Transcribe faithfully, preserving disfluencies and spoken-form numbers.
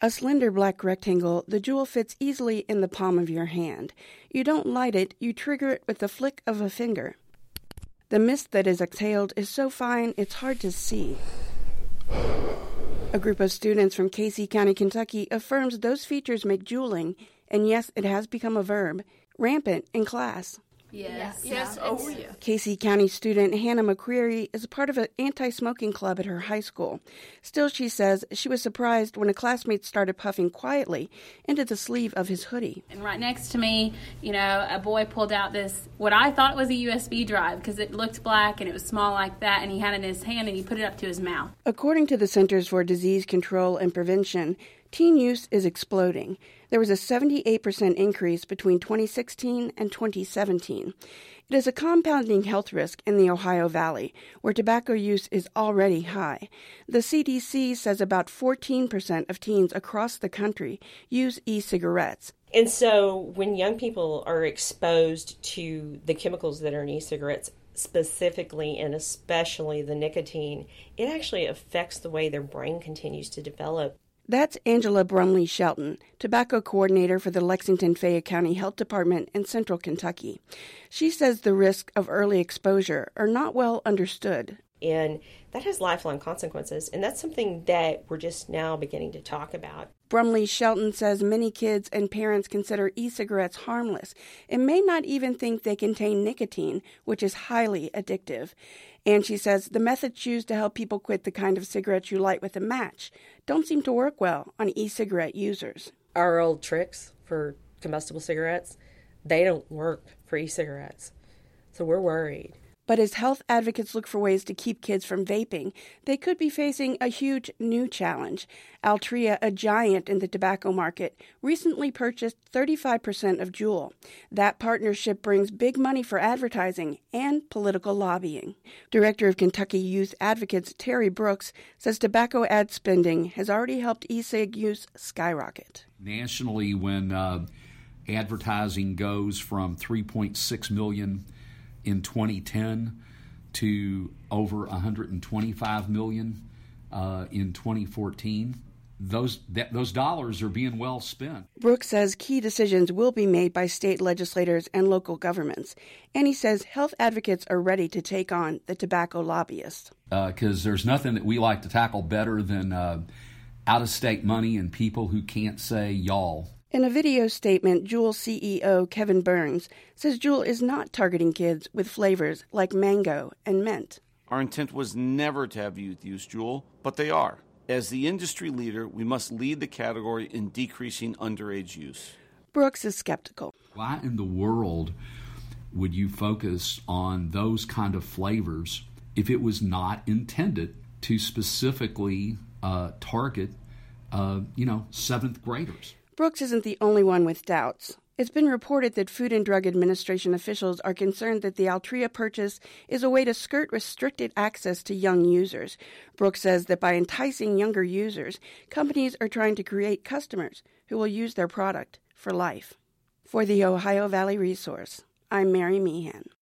A slender black rectangle, the Juul fits easily in the palm of your hand. You don't light it, you trigger it with the flick of a finger. The mist that is exhaled is so fine it's hard to see. A group of students from Casey County, Kentucky affirms those features make juuling, and yes, it has become a verb, rampant in class. Yes, yes, yes. oh yeah. Casey County student Hannah McCreary is a part of an anti-smoking club at her high school. Still, she says she was surprised when a classmate started puffing quietly into the sleeve of his hoodie. And right next to me, you know, a boy pulled out this, what I thought was a U S B drive because it looked black and it was small like that, and he had it in his hand and he put it up to his mouth. According to the Centers for Disease Control and Prevention, teen use is exploding. There was a seventy-eight percent increase between twenty sixteen and twenty seventeen. It is a compounding health risk in the Ohio Valley, where tobacco use is already high. The C D C says about fourteen percent of teens across the country use e-cigarettes. And so when young people are exposed to the chemicals that are in e-cigarettes, specifically and especially the nicotine, it actually affects the way their brain continues to develop. That's Angela Brumley Shelton, tobacco coordinator for the Lexington-Fayette County Health Department in central Kentucky. She says the risks of early exposure are not well understood. And that has lifelong consequences, and that's something that we're just now beginning to talk about. Brumley Shelton says many kids and parents consider e-cigarettes harmless and may not even think they contain nicotine, which is highly addictive. And she says the methods used to help people quit the kind of cigarettes you light with a match don't seem to work well on e-cigarette users. Our old tricks for combustible cigarettes, they don't work for e-cigarettes. So we're worried. But as health advocates look for ways to keep kids from vaping, they could be facing a huge new challenge. Altria, a giant in the tobacco market, recently purchased thirty-five percent of Juul. That partnership brings big money for advertising and political lobbying. Director of Kentucky Youth Advocates Terry Brooks says tobacco ad spending has already helped e-cig use skyrocket. Nationally, when uh, advertising goes from three point six million dollars in twenty ten to over one hundred twenty-five million dollars uh, in twenty fourteen. Those that, those dollars are being well spent. Brooks says key decisions will be made by state legislators and local governments. And he says health advocates are ready to take on the tobacco lobbyists. Because uh, there's nothing that we like to tackle better than uh, out-of-state money and people who can't say y'all. In a video statement, Juul C E O Kevin Burns says Juul is not targeting kids with flavors like mango and mint. Our intent was never to have youth use Juul, but they are. As the industry leader, we must lead the category in decreasing underage use. Brooks is skeptical. Why in the world would you focus on those kind of flavors if it was not intended to specifically uh, target, uh, you know, seventh graders? Brooks isn't the only one with doubts. It's been reported that Food and Drug Administration officials are concerned that the Altria purchase is a way to skirt restricted access to young users. Brooks says that by enticing younger users, companies are trying to create customers who will use their product for life. For the Ohio Valley Resource, I'm Mary Meehan.